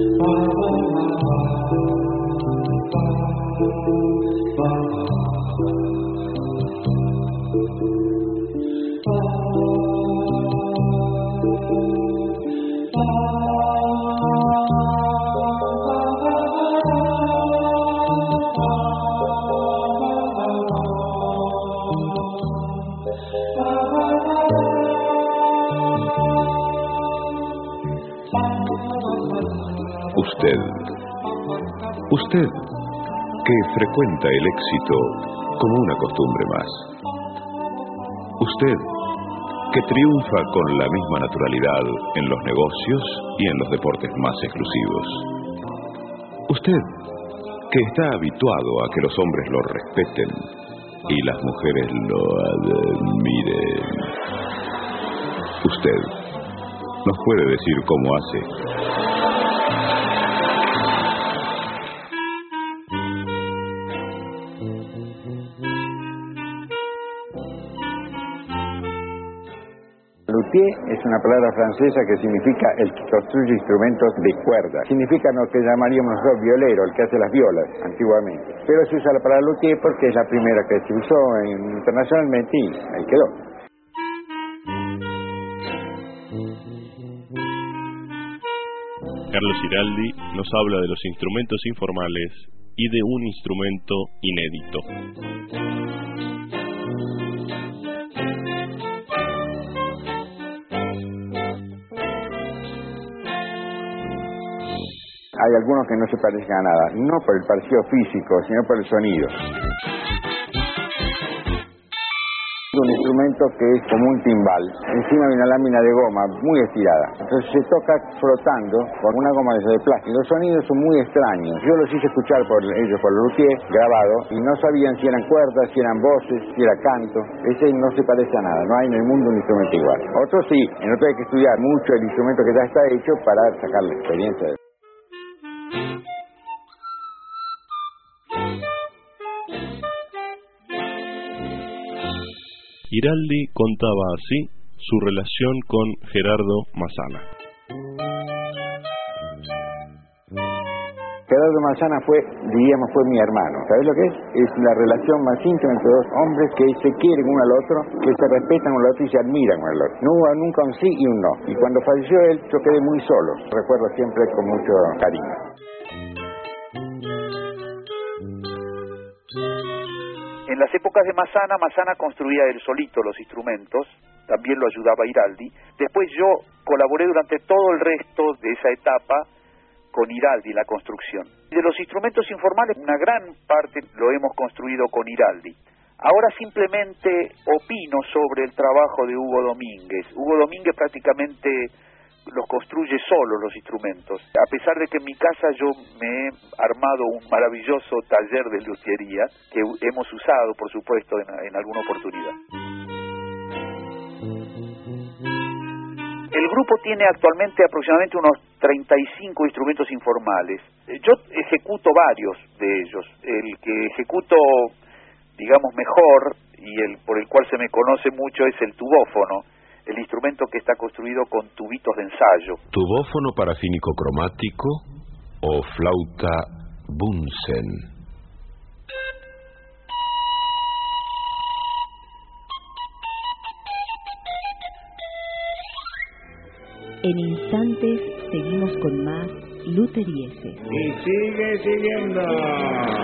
Usted, que frecuenta el éxito como una costumbre más. Usted, que triunfa con la misma naturalidad en los negocios y en los deportes más exclusivos. Usted, que está habituado a que los hombres lo respeten y las mujeres lo admiren. Usted nos puede decir cómo hace. Luthier es una palabra francesa que significa el que construye instrumentos de cuerda. Significa lo que llamaríamos nosotros violero, el que hace las violas antiguamente. Pero se usa la palabra luthier porque es la primera que se usó internacionalmente y ahí quedó. Carlos Giraldi nos habla de los instrumentos informales y de un instrumento inédito. Hay algunos que no se parecen a nada, no por el parecido físico, sino por el sonido. Un instrumento que es como un timbal, encima de una lámina de goma muy estirada. Entonces se toca frotando con una goma de plástico. Los sonidos son muy extraños. Yo los hice escuchar por ellos, por Luthier, grabado, y no sabían si eran cuerdas, si eran voces, si era canto. Ese no se parece a nada, no hay en el mundo un instrumento igual. Otros sí, en otro hay que estudiar mucho el instrumento que ya está hecho para sacar la experiencia. Giraldi contaba así su relación con Gerardo Massana. Gerardo Massana fue mi hermano. ¿Sabes lo que es? Es la relación más íntima entre dos hombres que se quieren uno al otro, que se respetan uno al otro y se admiran uno al otro. No hubo nunca un sí y un no. Y cuando falleció él, yo quedé muy solo. Recuerdo siempre con mucho cariño. En las épocas de Massana construía él solito los instrumentos, también lo ayudaba Giraldi. Después yo colaboré durante todo el resto de esa etapa con Giraldi en la construcción. De los instrumentos informales, una gran parte lo hemos construido con Giraldi. Ahora simplemente opino sobre el trabajo de Hugo Domínguez. Hugo Domínguez prácticamente los construye solo los instrumentos. A pesar de que en mi casa yo me he armado un maravilloso taller de luthiería que hemos usado, por supuesto, en alguna oportunidad. El grupo tiene actualmente aproximadamente unos 35 instrumentos informales. Yo ejecuto varios de ellos. El que ejecuto, digamos, mejor y el por el cual se me conoce mucho es el tubófono, el instrumento que está construido con tubitos de ensayo. ¿Tubófono parafínico cromático o flauta Bunsen? En instantes seguimos con más Luthierieses. Y sigue siguiendo.